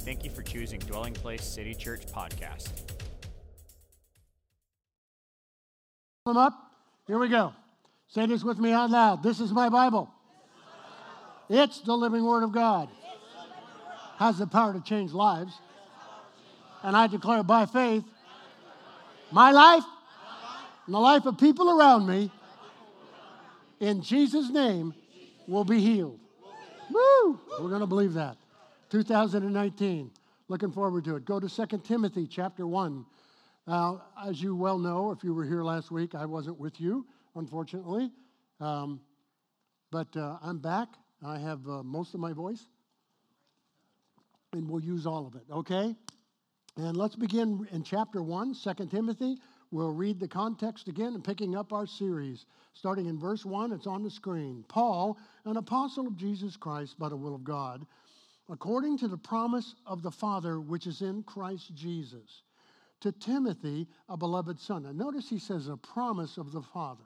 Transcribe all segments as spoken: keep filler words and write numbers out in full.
Thank you for choosing Dwelling Place City Church Podcast. Them up. Here we go. Say this with me out loud. This is my Bible. It's the living Word of God. Has the power to change lives. And I declare by faith, my life and the life of people around me, in Jesus' name, will be healed. Woo! We're going to believe that. two thousand nineteen. Looking forward to it. Go to Second Timothy chapter one. Now, as you well know, if you were here last week, I wasn't with you, unfortunately. Um, but uh, I'm back. I have uh, most of my voice. And we'll use all of it, okay? And let's begin in chapter one, Second Timothy. We'll read the context again and picking up our series. Starting in verse one, it's on the screen. Paul, an apostle of Jesus Christ by the will of God, according to the promise of the Father which is in Christ Jesus, to Timothy, a beloved son. And notice he says a promise of the Father.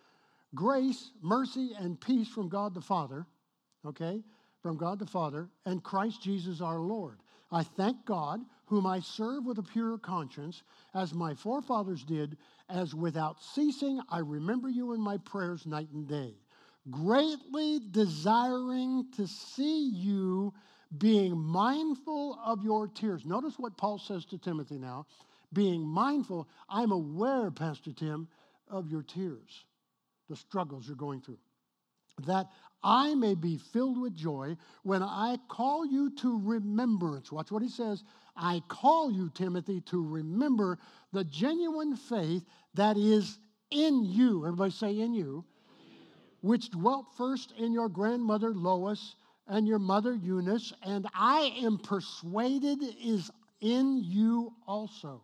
Grace, mercy, and peace from God the Father, okay, from God the Father, and Christ Jesus our Lord. I thank God, whom I serve with a pure conscience, as my forefathers did, as without ceasing I remember you in my prayers night and day, greatly desiring to see you, being mindful of your tears. Notice what Paul says to Timothy now. Being mindful, I'm aware, Pastor Tim, of your tears, the struggles you're going through, that I may be filled with joy when I call you to remembrance. Watch what he says. I call you, Timothy, to remember the genuine faith that is in you. Everybody say in you. Which dwelt first in your grandmother Lois and your mother Eunice, and I am persuaded is in you also.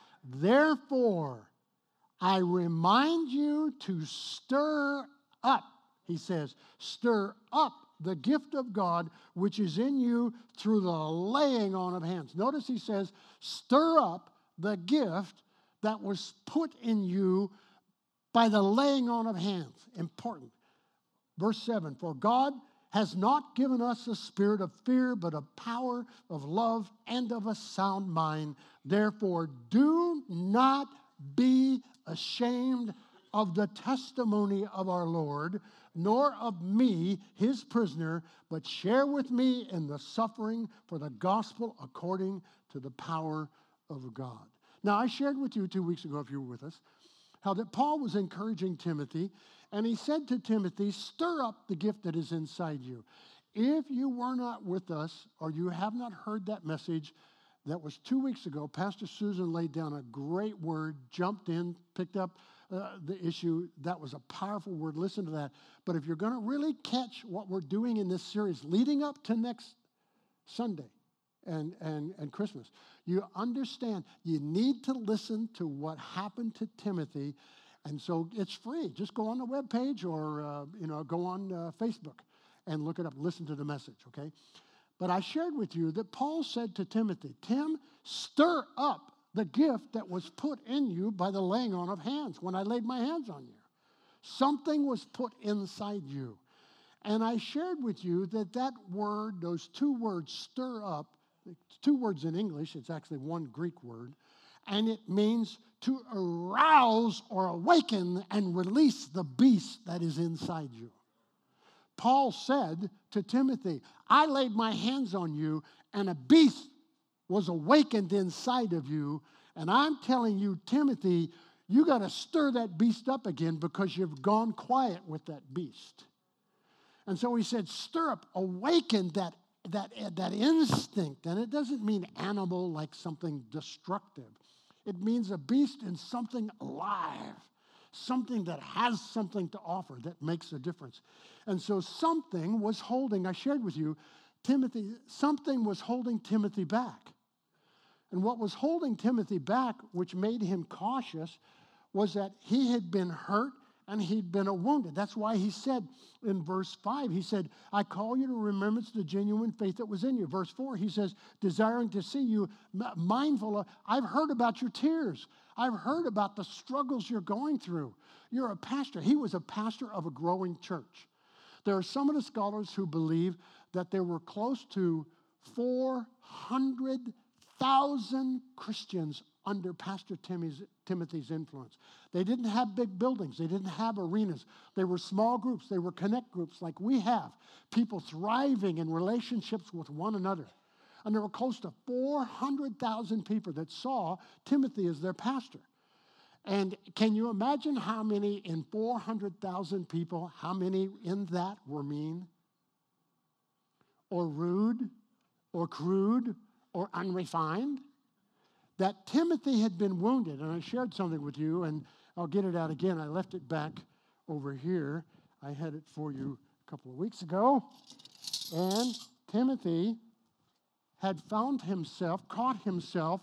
Therefore, I remind you to stir up, he says, stir up the gift of God which is in you through the laying on of hands. Notice he says, stir up the gift that was put in you by the laying on of hands. Important. Verse seven, for God has not given us a spirit of fear, but of power, of love, and of a sound mind. Therefore, do not be ashamed of the testimony of our Lord, nor of me, his prisoner, but share with me in the suffering for the gospel according to the power of God. Now, I shared with you two weeks ago, if you were with us, how that Paul was encouraging Timothy, and he said to Timothy, stir up the gift that is inside you. If you were not with us, or you have not heard that message, that was two weeks ago, Pastor Susan laid down a great word, jumped in, picked up uh, the issue. That was a powerful word. Listen to that. But if you're going to really catch what we're doing in this series leading up to next Sunday and, and, and Christmas, you understand you need to listen to what happened to Timothy. And so it's free. Just go on the webpage or uh, you know go on uh, Facebook and look it up. Listen to the message, okay? But I shared with you that Paul said to Timothy, Tim, stir up the gift that was put in you by the laying on of hands when I laid my hands on you. Something was put inside you. And I shared with you that that word, those two words, stir up, two words in English, it's actually one Greek word, and it means to arouse or awaken and release the beast that is inside you. Paul said to Timothy, I laid my hands on you, and a beast was awakened inside of you. And I'm telling you, Timothy, you got to stir that beast up again because you've gone quiet with that beast. And so he said, stir up, awaken that, that, that instinct. And it doesn't mean animal like something destructive. It means a beast in something alive, something that has something to offer that makes a difference. And so something was holding, I shared with you, Timothy, something was holding Timothy back. And what was holding Timothy back, which made him cautious, was that he had been hurt and he'd been wounded. That's why he said in verse five, he said, I call you to remembrance the genuine faith that was in you. Verse four, he says, desiring to see you, mindful of, I've heard about your tears. I've heard about the struggles you're going through. You're a pastor. He was a pastor of a growing church. There are some of the scholars who believe that there were close to four hundred thousand Christians under Pastor Timmy's, Timothy's influence. They didn't have big buildings. They didn't have arenas. They were small groups. They were connect groups like we have. People thriving in relationships with one another. And there were close to four hundred thousand people that saw Timothy as their pastor. And can you imagine how many in four hundred thousand people, how many in that were mean or rude or crude or unrefined? That Timothy had been wounded. And I shared something with you, and I'll get it out again. I left it back over here. I had it for you a couple of weeks ago. And Timothy had found himself, caught himself,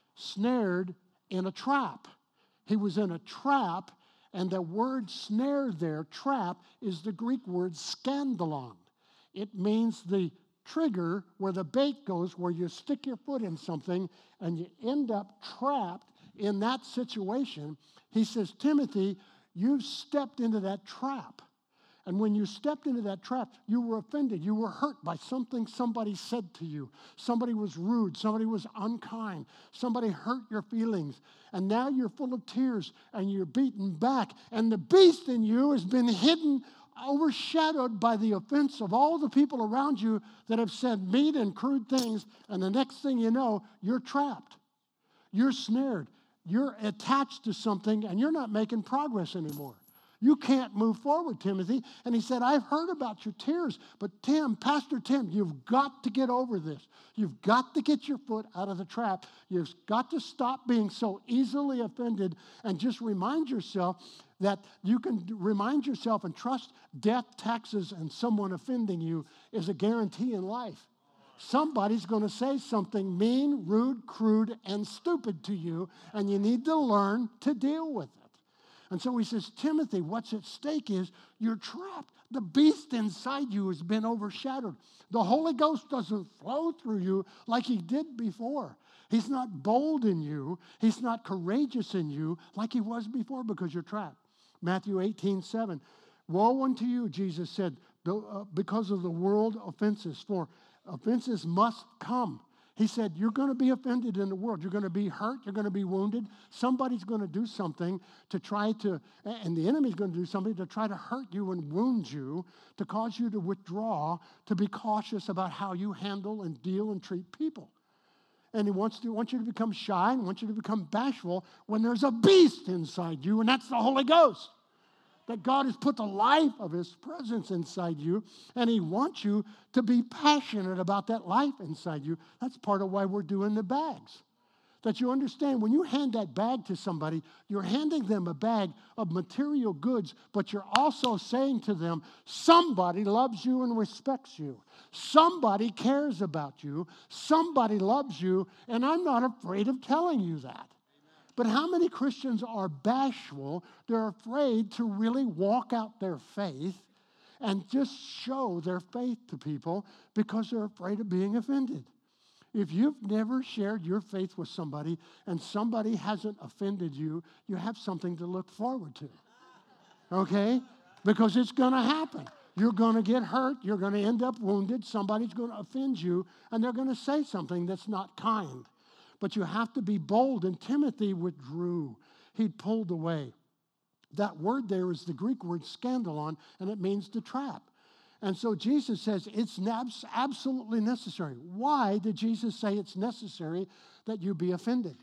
snared in a trap. He was in a trap, and the word snare there, trap, is the Greek word scandalon. It means the trigger where the bait goes, where you stick your foot in something and you end up trapped in that situation. He says, Timothy, you've stepped into that trap. And when you stepped into that trap, you were offended. You were hurt by something somebody said to you. Somebody was rude. Somebody was unkind. Somebody hurt your feelings. And now you're full of tears and you're beaten back. And the beast in you has been hidden, overshadowed by the offense of all the people around you that have said mean and crude things. And the next thing you know, you're trapped. You're snared. You're attached to something and you're not making progress anymore. You can't move forward, Timothy. And he said, I've heard about your tears, but Tim, Pastor Tim, you've got to get over this. You've got to get your foot out of the trap. You've got to stop being so easily offended and just remind yourself that you can remind yourself and trust death, taxes, and someone offending you is a guarantee in life. Somebody's going to say something mean, rude, crude, and stupid to you, and you need to learn to deal with it. And so he says, Timothy, what's at stake is you're trapped. The beast inside you has been overshadowed. The Holy Ghost doesn't flow through you like he did before. He's not bold in you. He's not courageous in you like he was before because you're trapped. Matthew eighteen seven. Woe unto you, Jesus said, because of the world offenses, for offenses must come. He said, you're going to be offended in the world. You're going to be hurt. You're going to be wounded. Somebody's going to do something to try to, and the enemy's going to do something to try to hurt you and wound you, to cause you to withdraw, to be cautious about how you handle and deal and treat people. And he wants to wants you to become shy and wants you to become bashful when there's a beast inside you, and that's the Holy Ghost. That God has put the life of his presence inside you, and he wants you to be passionate about that life inside you. That's part of why we're doing the bags. That you understand, when you hand that bag to somebody, you're handing them a bag of material goods, but you're also saying to them, somebody loves you and respects you. Somebody cares about you. Somebody loves you, and I'm not afraid of telling you that. But how many Christians are bashful? They're afraid to really walk out their faith and just show their faith to people because they're afraid of being offended. If you've never shared your faith with somebody and somebody hasn't offended you, you have something to look forward to. Okay? Because it's going to happen. You're going to get hurt. You're going to end up wounded. Somebody's going to offend you, and they're going to say something that's not kind. But you have to be bold, and Timothy withdrew. He pulled away. That word there is the Greek word scandalon, and it means to trap. And so Jesus says it's absolutely necessary. Why did Jesus say it's necessary that you be offended?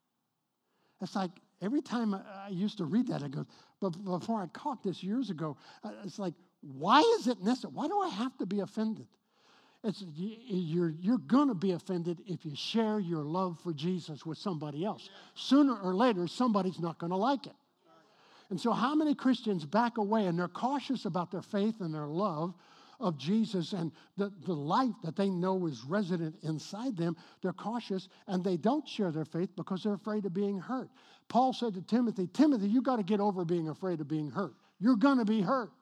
It's like every time I used to read that, I go, but before I caught this years ago, it's like, why is it necessary? Why do I have to be offended? It's, you're you're going to be offended if you share your love for Jesus with somebody else. Sooner or later, somebody's not going to like it. And so how many Christians back away and they're cautious about their faith and their love of Jesus and the, the life that they know is resident inside them? They're cautious and they don't share their faith because they're afraid of being hurt. Paul said to Timothy, Timothy, you got to get over being afraid of being hurt. You're going to be hurt.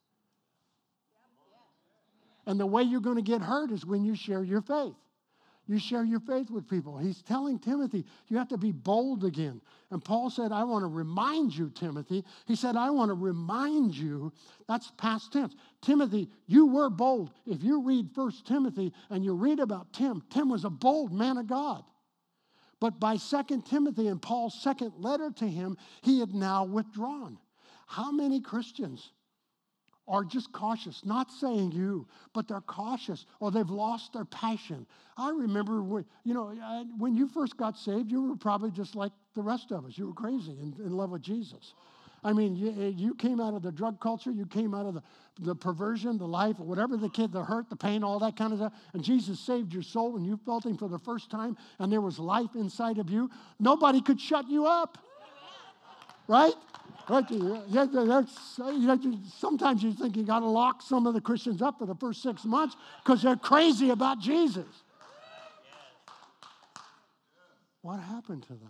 And the way you're going to get hurt is when you share your faith. You share your faith with people. He's telling Timothy, you have to be bold again. And Paul said, I want to remind you, Timothy. He said, I want to remind you. That's past tense. Timothy, you were bold. If you read First Timothy and you read about Tim, Tim was a bold man of God. But by Second Timothy and Paul's second letter to him, he had now withdrawn. How many Christians are just cautious, not saying you, but they're cautious, or they've lost their passion? I remember when, you know, when you first got saved, you were probably just like the rest of us. You were crazy and in love with Jesus. I mean, you, you came out of the drug culture, you came out of the, the perversion, the life, or whatever the kid, the hurt, the pain, all that kind of stuff, and Jesus saved your soul, and you felt him for the first time, and there was life inside of you. Nobody could shut you up. Right? Right? Yeah, that's, you know, sometimes you think you got to lock some of the Christians up for the first six months because they're crazy about Jesus. What happened to that?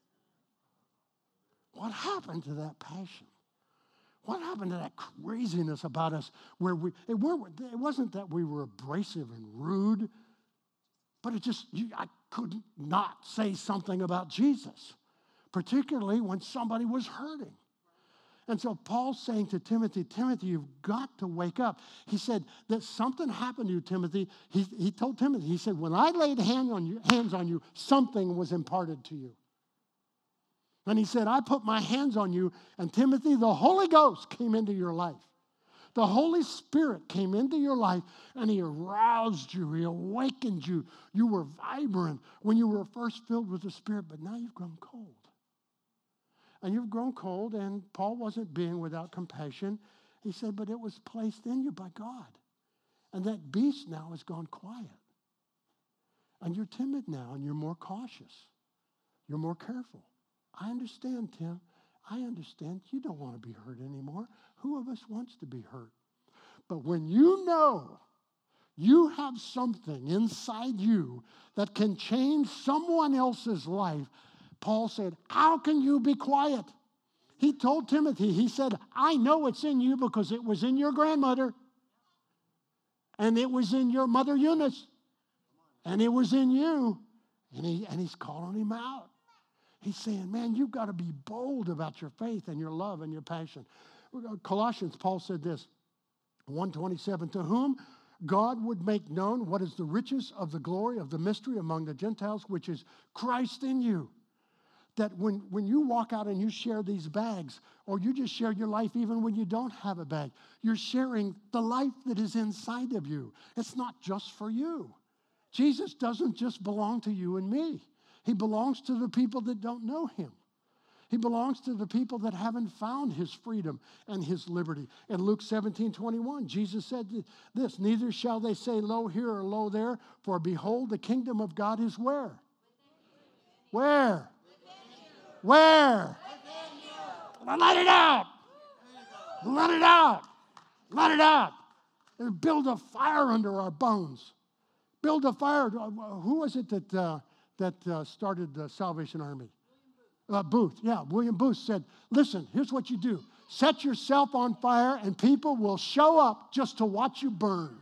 What happened to that passion? What happened to that craziness about us where we, it, weren't, it wasn't that we were abrasive and rude, but it just, you, I could not say something about Jesus, particularly when somebody was hurting. And so Paul's saying to Timothy, Timothy, you've got to wake up. He said that something happened to you, Timothy. He, he told Timothy, he said, when I laid hand on you, hands on you, something was imparted to you. And he said, I put my hands on you, and Timothy, the Holy Ghost came into your life. The Holy Spirit came into your life, and he aroused you. He awakened you. You were vibrant when you were first filled with the Spirit, but now you've grown cold. And you've grown cold, and Paul wasn't being without compassion. He said, but it was placed in you by God. And that beast now has gone quiet. And you're timid now, and you're more cautious. You're more careful. I understand, Tim. I understand. You don't want to be hurt anymore. Who of us wants to be hurt? But when you know you have something inside you that can change someone else's life, Paul said, how can you be quiet? He told Timothy, he said, I know it's in you because it was in your grandmother, and it was in your mother Eunice, and it was in you. And, he, and he's calling him out. He's saying, man, you've got to be bold about your faith and your love and your passion. Colossians, Paul said this, one twenty-seven, to whom God would make known what is the riches of the glory of the mystery among the Gentiles, which is Christ in you. That when, when you walk out and you share these bags, or you just share your life even when you don't have a bag, you're sharing the life that is inside of you. It's not just for you. Jesus doesn't just belong to you and me. He belongs to the people that don't know him. He belongs to the people that haven't found his freedom and his liberty. In Luke seventeen twenty-one, Jesus said this, neither shall they say, lo here or lo there, for behold, the kingdom of God is where? Where? Where? Let it out. Let it out. Let it out. And build a fire under our bones. Build a fire. Who was it that... Uh, that uh, started the Salvation Army? Uh, Booth, yeah, William Booth said, listen, here's what you do. Set yourself on fire and people will show up just to watch you burn.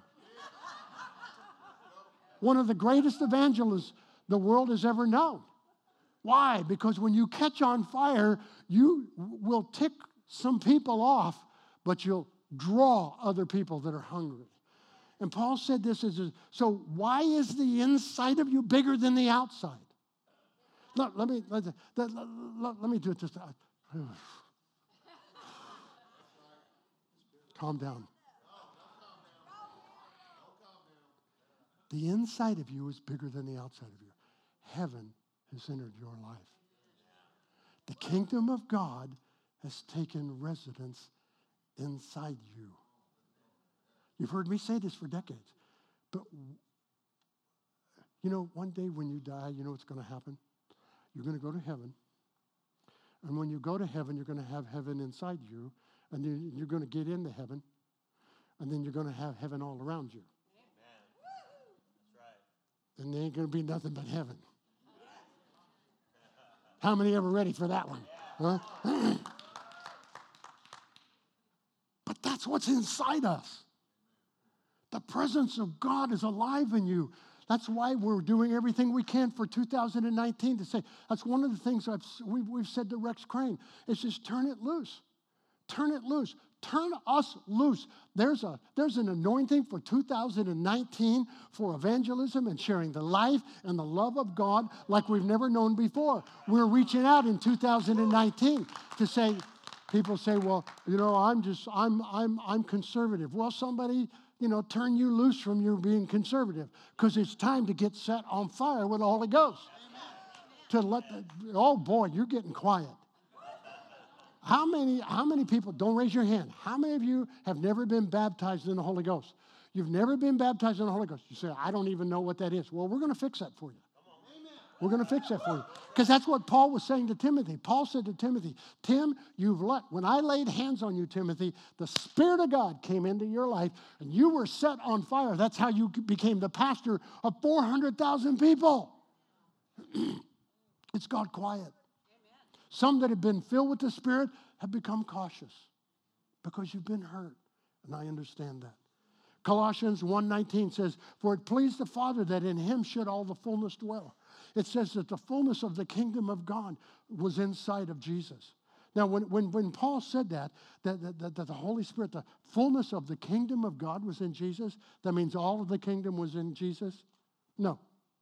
One of the greatest evangelists the world has ever known. Why? Because when you catch on fire, you will tick some people off, but you'll draw other people that are hungry. And Paul said this is, so why is the inside of you bigger than the outside? Look, let me, let, let, let, let me do it this time. Calm down. The inside of you is bigger than the outside of you. Heaven has entered your life. The kingdom of God has taken residence inside you. You've heard me say this for decades. But, you know, one day when you die, you know what's going to happen? You're going to go to heaven. And when you go to heaven, you're going to have heaven inside you. And then you're going to get into heaven. And then you're going to have heaven all around you. Amen. That's right. And there ain't going to be nothing but heaven. How many ever ready for that one? Huh? But that's what's inside us. The presence of God is alive in you. That's why we're doing everything we can for two thousand nineteen to say, that's one of the things I've, we've, we've said to Rex Crane, is just turn it loose. Turn it loose. Turn us loose. There's a there's an anointing for two thousand nineteen for evangelism and sharing the life and the love of God like we've never known before. We're reaching out in two thousand nineteen to say, people say, well, you know, I'm just I'm I'm I'm conservative. Well, somebody, you know, turn you loose from your being conservative, because it's time to get set on fire with the Holy Ghost. To let the, oh boy, you're getting quiet. How many, how many people, don't raise your hand, how many of you have never been baptized in the Holy Ghost? You've never been baptized in the Holy Ghost. You say, I don't even know what that is. Well, we're going to fix that for you. We're going to fix that for you. Because that's what Paul was saying to Timothy. Paul said to Timothy, Tim, you've let, when I laid hands on you, Timothy, the Spirit of God came into your life and you were set on fire. That's how you became the pastor of four hundred thousand people. It's got quiet. Some that have been filled with the Spirit have become cautious because you've been hurt. And I understand that. Colossians one nineteen says, for it pleased the Father that in him should all the fullness dwell. It says that the fullness of the kingdom of God was inside of Jesus. Now, when, when, when Paul said that, that, that, that the Holy Spirit, the fullness of the kingdom of God was in Jesus, that means all of the kingdom was in Jesus? No.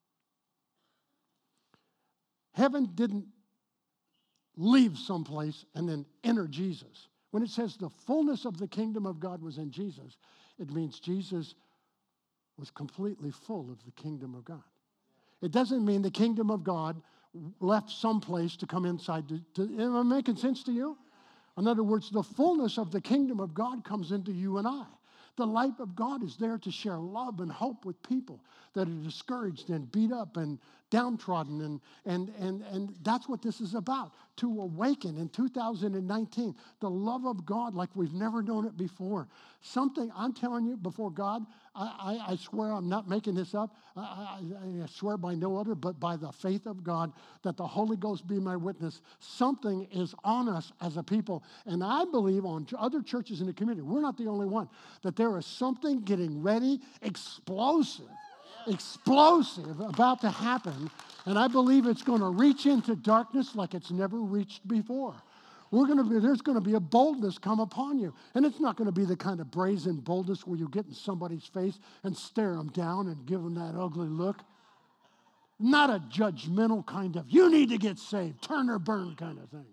Heaven didn't leave someplace and then enter Jesus. When it says the fullness of the kingdom of God was in Jesus, it means Jesus was completely full of the kingdom of God. It doesn't mean the kingdom of God left someplace to come inside. To, to, am I making sense to you? In other words, the fullness of the kingdom of God comes into you and I. The light of God is there to share love and hope with people that are discouraged and beat up and downtrodden. And, and, and, and that's what this is about, to awaken in two thousand nineteen, the love of God like we've never known it before. Something, I'm telling you, before God, I, I, I swear I'm not making this up. I, I, I swear by no other, but by the faith of God, that the Holy Ghost be my witness. Something is on us as a people. And I believe on other churches in the community, we're not the only one, that there is something getting ready, explosive, explosive about to happen. And I believe it's going to reach into darkness like it's never reached before. We're going to be, there's going to be a boldness come upon you. And it's not going to be the kind of brazen boldness where you get in somebody's face and stare them down and give them that ugly look. Not a judgmental kind of, you need to get saved, turn or burn kind of thing.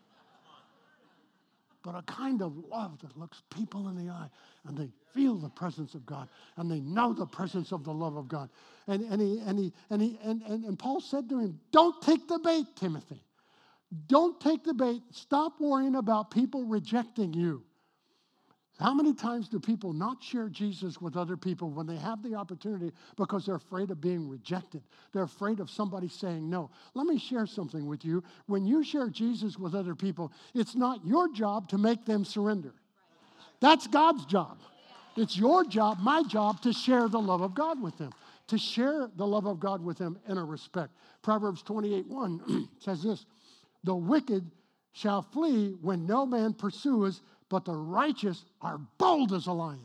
But a kind of love that looks people in the eye and they feel the presence of God and they know the presence of the love of God. And, and, he, and, he, and, he, and, and, and Paul said to him, don't take the bait, Timothy. Don't take the bait. Stop worrying about people rejecting you. How many times do people not share Jesus with other people when they have the opportunity because they're afraid of being rejected? They're afraid of somebody saying no. Let me share something with you. When you share Jesus with other people, it's not your job to make them surrender. That's God's job. It's your job, my job, to share the love of God with them, to share the love of God with them in a respect. Proverbs twenty-eight one says this, the wicked shall flee when no man pursues, but the righteous are bold as a lion.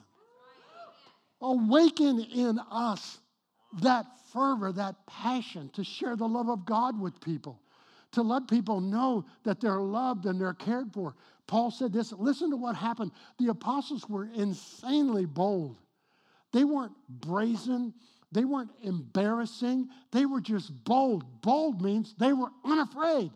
Awaken in us that fervor, that passion to share the love of God with people, to let people know that they're loved and they're cared for. Paul said this, listen to what happened. The apostles were insanely bold. They weren't brazen. They weren't embarrassing. They were just bold. Bold means they were unafraid.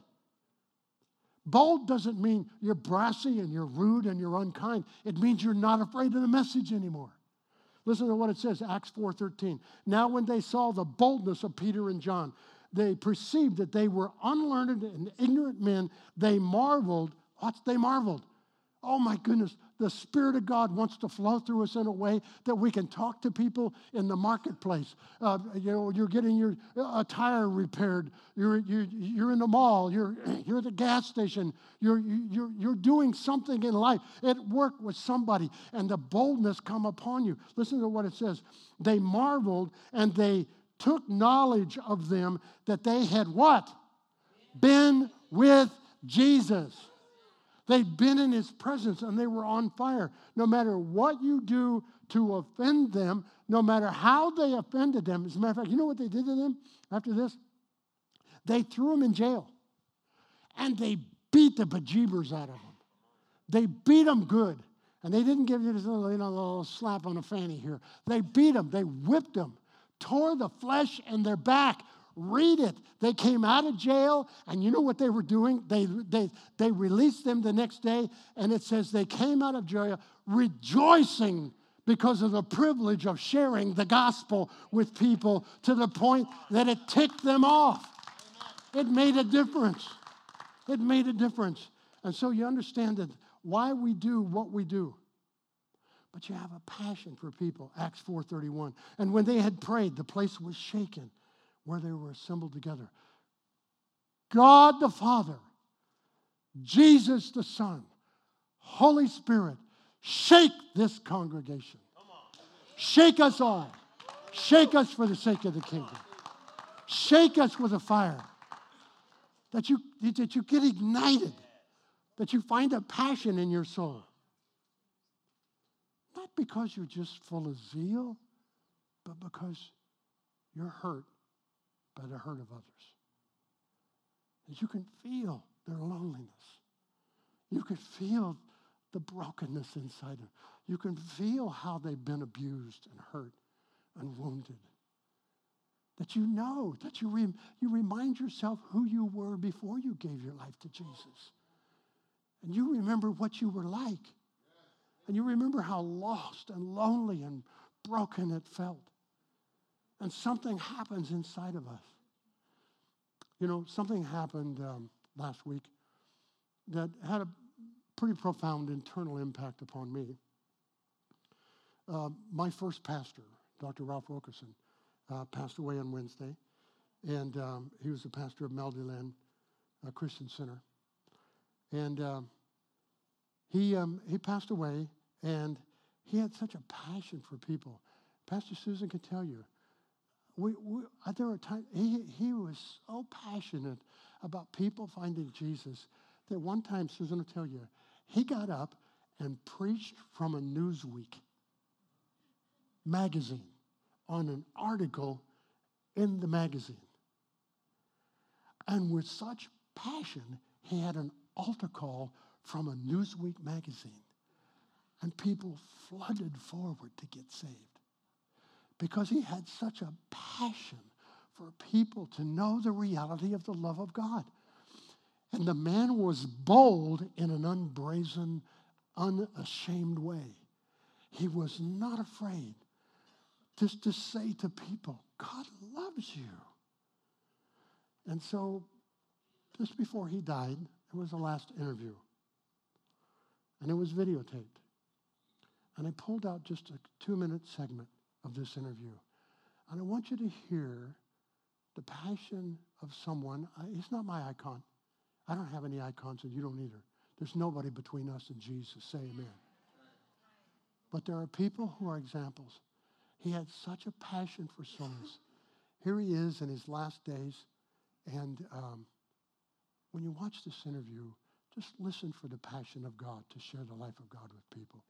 Bold doesn't mean you're brassy and you're rude and you're unkind. It means you're not afraid of the message anymore. Listen to what it says, Acts four thirteen. Now when they saw the boldness of Peter and John, they perceived that they were unlearned and ignorant men. They marveled. What? They marveled. Oh my goodness, the Spirit of God wants to flow through us in a way that we can talk to people in the marketplace. Uh, you know, you're getting your uh, tire repaired. You're you're you're in the mall. You're you're at the gas station. You're you're you're doing something in life at work with somebody, and the boldness come upon you. Listen to what it says. They marveled and they took knowledge of them that they had what? Been with Jesus. They'd been in his presence and they were on fire. No matter what you do to offend them, no matter how they offended them. As a matter of fact, you know what they did to them after this? They threw them in jail. And they beat the bejeebers out of them. They beat them good. And they didn't give you this little, you know, little slap on the fanny here. They beat them. They whipped them. Tore the flesh in their back. Read it. They came out of jail, and you know what they were doing? They, they, they released them the next day, and it says they came out of jail rejoicing because of the privilege of sharing the gospel with people to the point that it ticked them off. It made a difference. It made a difference. And so you understand that why we do what we do. But you have a passion for people, Acts four thirty-one. And when they had prayed, the place was shaken where they were assembled together. God the Father, Jesus the Son, Holy Spirit, shake this congregation. Shake us all. Shake us for the sake of the kingdom. Shake us with a fire. That you, that you get ignited. That you find a passion in your soul. Not because you're just full of zeal, but because you're hurt by the hurt of others. That you can feel their loneliness. You can feel the brokenness inside them. You can feel how they've been abused and hurt and wounded. That you know, that you, re- you remind yourself who you were before you gave your life to Jesus. And you remember what you were like. And you remember how lost and lonely and broken it felt. And something happens inside of us. You know, something happened um, last week that had a pretty profound internal impact upon me. Uh, my first pastor, Doctor Ralph Wilkerson, uh, passed away on Wednesday. And um, he was the pastor of Meadowland uh, Christian Center. And um, he um, he passed away, and he had such a passion for people. Pastor Susan can tell you. We, we, there were times, he, he was so passionate about people finding Jesus that one time, Susan will tell you, he got up and preached from a Newsweek magazine on an article in the magazine. And with such passion, he had an altar call from a Newsweek magazine. And people flooded forward to get saved. Because he had such a passion for people to know the reality of the love of God. And the man was bold in an unbrazen, unashamed way. He was not afraid just to say to people, God loves you. And so, just before he died, it was the last interview. And it was videotaped. And I pulled out just a two-minute segment of this interview. And I want you to hear the passion of someone. I, he's not my icon. I don't have any icons, and you don't either. There's nobody between us and Jesus. Say amen. But there are people who are examples. He had such a passion for souls. Here he is in his last days. And um, when you watch this interview, just listen for the passion of God to share the life of God with people.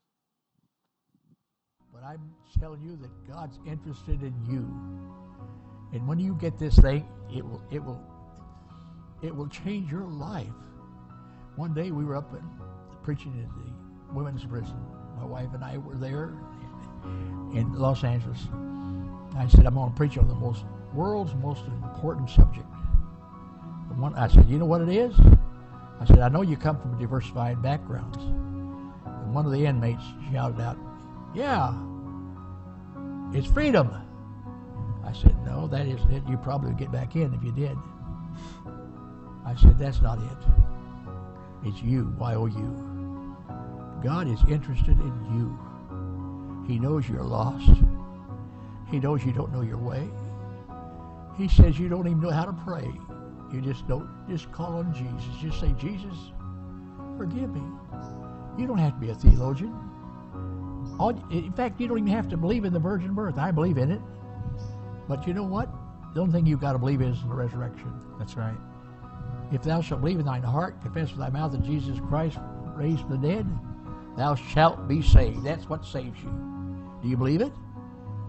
But I'm telling you that God's interested in you. And when you get this thing, it will it will it will change your life. One day we were up and preaching in the women's prison. My wife and I were there in Los Angeles. I said, I'm going to preach on the most world's most important subject. And one, I said, you know what it is? I said, I know you come from diversified backgrounds. And one of the inmates shouted out, yeah, it's freedom. I said, no, that isn't it. You probably would get back in if you did. I said, that's not it. It's you, Y O U. God is interested in you. He knows you're lost. He knows you don't know your way. He says you don't even know how to pray. You just don't, just call on Jesus. Just say, Jesus, forgive me. You don't have to be a theologian. All, in fact, you don't even have to believe in the virgin birth. I believe in it. But you know what? The only thing you've got to believe is the resurrection. That's right. If thou shalt believe in thine heart, confess with thy mouth that Jesus Christ raised from the dead, thou shalt be saved. That's what saves you. Do you believe it?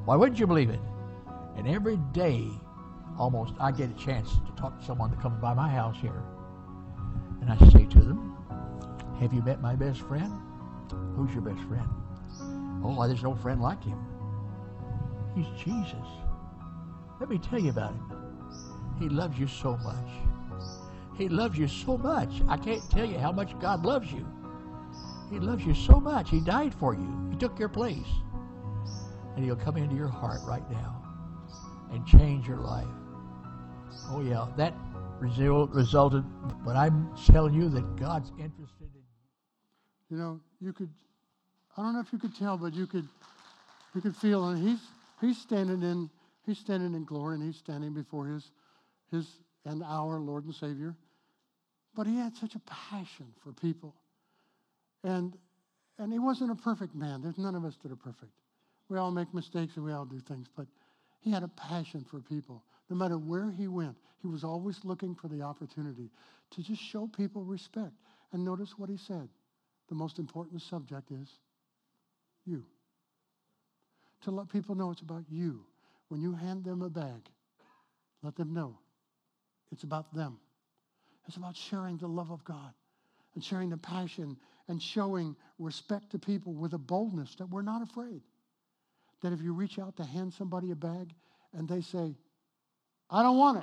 Why wouldn't you believe it? And every day, almost, I get a chance to talk to someone that comes by my house here. And I say to them, have you met my best friend? Who's your best friend? Oh, there's no friend like him. He's Jesus. Let me tell you about him. He loves you so much. He loves you so much. I can't tell you how much God loves you. He loves you so much. He died for you. He took your place. And he'll come into your heart right now and change your life. Oh, yeah, that result resulted, but I'm telling you that God's interested in you. You know, you could, I don't know if you could tell, but you could, you could feel, and he's he's standing in, he's standing in glory, and he's standing before his, his and our Lord and Savior. But he had such a passion for people, and and he wasn't a perfect man. There's none of us that are perfect. We all make mistakes and we all do things, but he had a passion for people. No matter where he went, he was always looking for the opportunity to just show people respect. And notice what he said. The most important subject is you. To let people know it's about you. When you hand them a bag, let them know it's about them. It's about sharing the love of God and sharing the passion and showing respect to people with a boldness that we're not afraid. That if you reach out to hand somebody a bag and they say, I don't want it.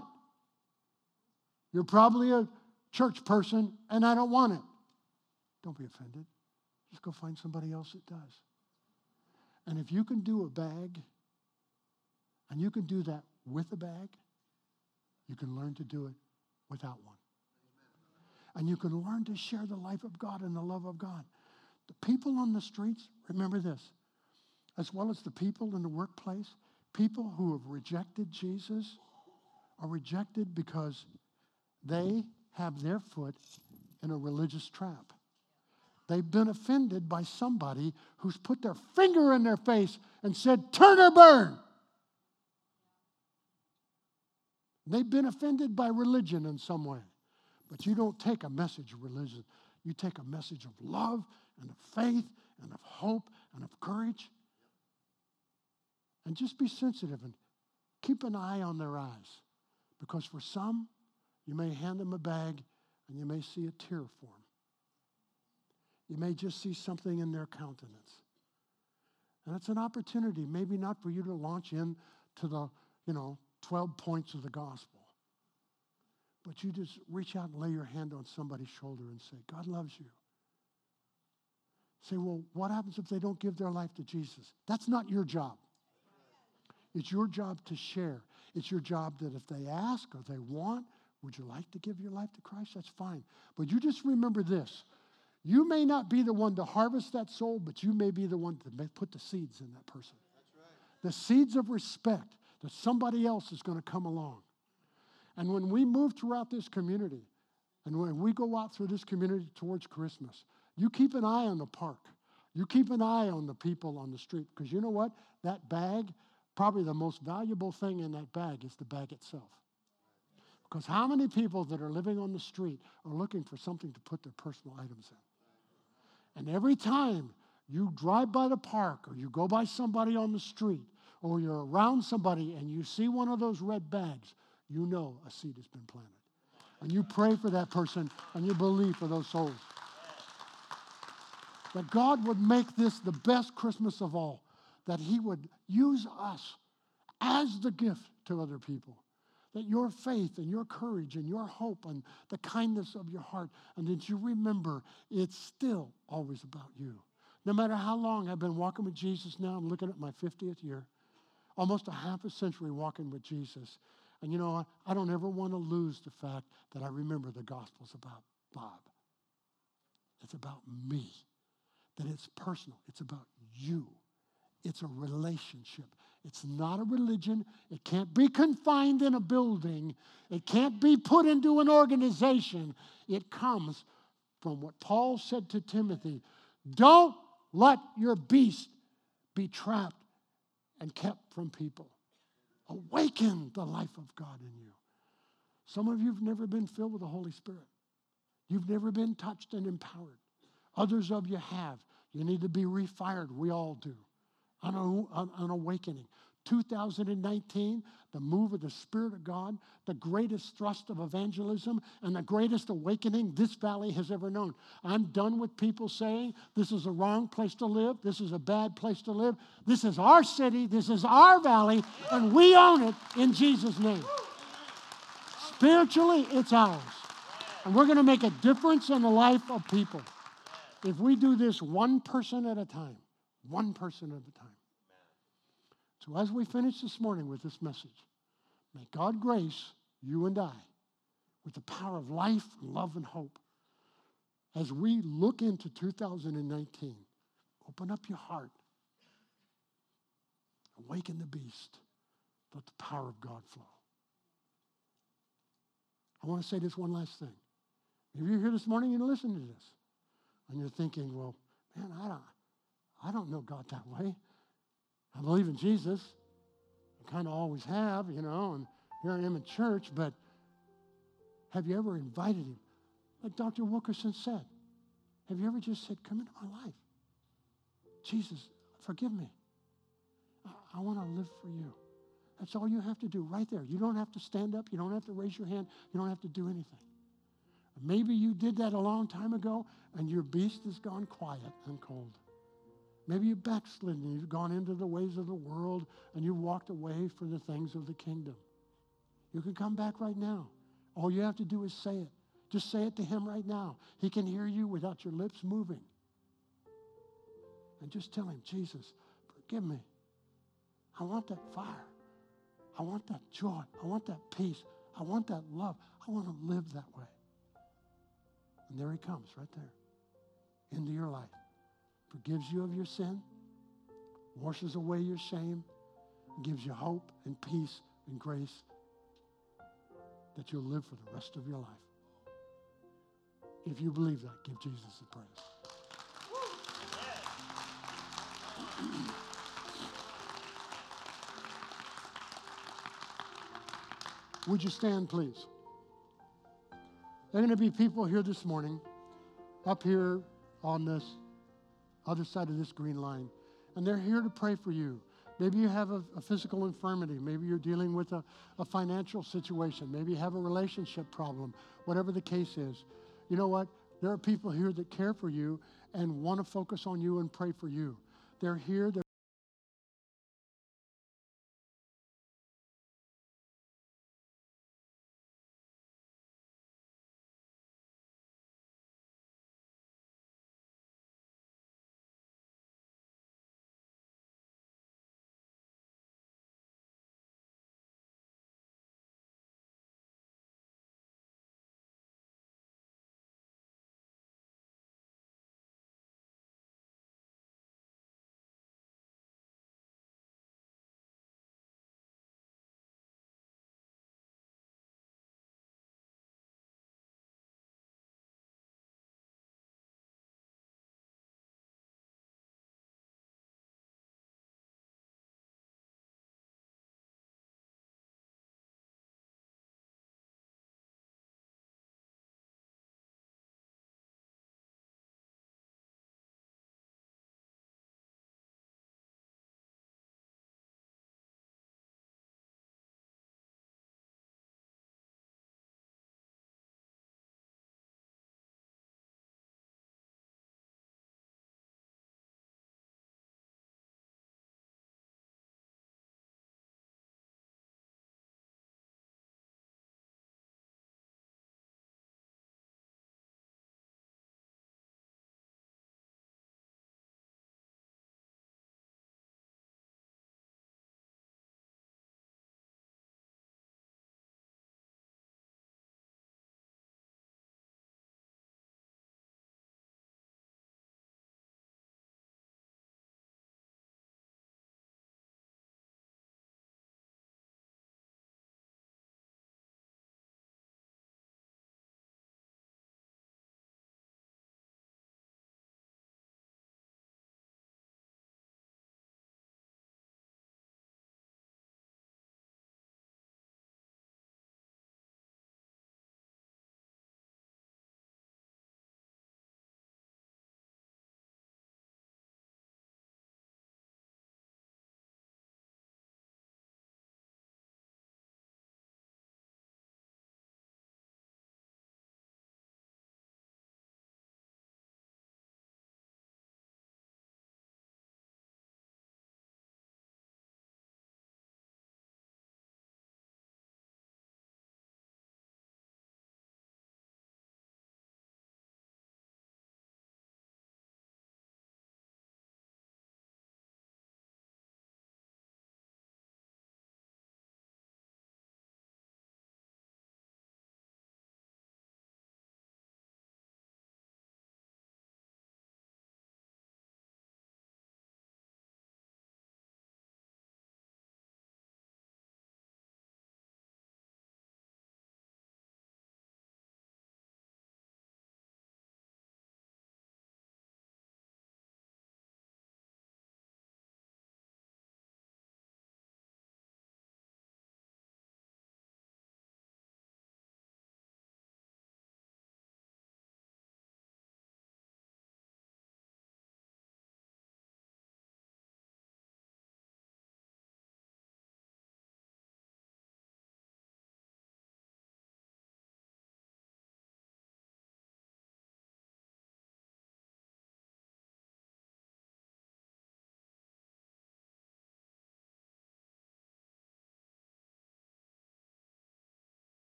You're probably a church person and I don't want it. Don't be offended. Just go find somebody else that does. And if you can do a bag and you can do that with a bag, you can learn to do it without one. And you can learn to share the life of God and the love of God. The people on the streets, remember this, as well as the people in the workplace, people who have rejected Jesus are rejected because they have their foot in a religious trap. They've been offended by somebody who's put their finger in their face and said, turn or burn. They've been offended by religion in some way. But you don't take a message of religion. You take a message of love and of faith and of hope and of courage. And just be sensitive and keep an eye on their eyes. Because for some, you may hand them a bag and you may see a tear form. You may just see something in their countenance. And it's an opportunity, maybe not for you to launch in to the, you know, twelve points of the gospel. But you just reach out and lay your hand on somebody's shoulder and say, God loves you. Say, well, what happens if they don't give their life to Jesus? That's not your job. It's your job to share. It's your job that if they ask or they want, would you like to give your life to Christ? That's fine. But you just remember this. You may not be the one to harvest that soul, but you may be the one to put the seeds in that person. That's right. The seeds of respect that somebody else is going to come along. And when we move throughout this community, and when we go out through this community towards Christmas, you keep an eye on the park. You keep an eye on the people on the street. Because you know what? That bag, probably the most valuable thing in that bag is the bag itself. Because how many people that are living on the street are looking for something to put their personal items in? And every time you drive by the park or you go by somebody on the street or you're around somebody and you see one of those red bags, you know a seed has been planted. And you pray for that person and you believe for those souls. That God would make this the best Christmas of all. That he would use us as the gift to other people. That your faith and your courage and your hope and the kindness of your heart, and that you remember it's still always about you. No matter how long I've been walking with Jesus now, I'm looking at my fiftieth year, almost a half a century walking with Jesus. And you know, I don't ever want to lose the fact that I remember the gospel's about Bob. It's about me. That it's personal. It's about you. It's a relationship. It's not a religion. It can't be confined in a building. It can't be put into an organization. It comes from what Paul said to Timothy. Don't let your beast be trapped and kept from people. Awaken the life of God in you. Some of you have never been filled with the Holy Spirit. You've never been touched and empowered. Others of you have. You need to be refired. We all do. An, an, an awakening. two thousand nineteen, the move of the Spirit of God, the greatest thrust of evangelism, and the greatest awakening this valley has ever known. I'm done with people saying this is a wrong place to live, this is a bad place to live. This is our city, this is our valley, and we own it in Jesus' name. Spiritually, it's ours. And we're going to make a difference in the life of people if we do this one person at a time. One person at a time. So as we finish this morning with this message, may God grace you and I with the power of life, and love, and hope. As we look into two thousand nineteen, open up your heart. Awaken the beast. Let the power of God flow. I want to say this one last thing. If you're here this morning and listen to this, and you're thinking, well, man, I don't, I don't know God that way. I believe in Jesus. I kind of always have, you know, and here I am in church, but have you ever invited him? Like Doctor Wilkerson said, have you ever just said, come into my life? Jesus, forgive me. I, I want to live for you. That's all you have to do right there. You don't have to stand up. You don't have to raise your hand. You don't have to do anything. Maybe you did that a long time ago, and your beast has gone quiet and cold. Maybe you've backslidden. You've gone into the ways of the world, and you walked away from the things of the kingdom. You can come back right now. All you have to do is say it. Just say it to him right now. He can hear you without your lips moving. And just tell him, Jesus, forgive me. I want that fire. I want that joy. I want that peace. I want that love. I want to live that way. And there he comes right there into your life. Forgives you of your sin, washes away your shame, and gives you hope and peace and grace that you'll live for the rest of your life. If you believe that, give Jesus a praise. Would you stand, please? There are going to be people here this morning, up here on this other side of this green line, and they're here to pray for you. Maybe you have a, a physical infirmity. Maybe you're dealing with a, a financial situation. Maybe you have a relationship problem. Whatever the case is, you know what? There are people here that care for you and want to focus on you and pray for you. They're here. They're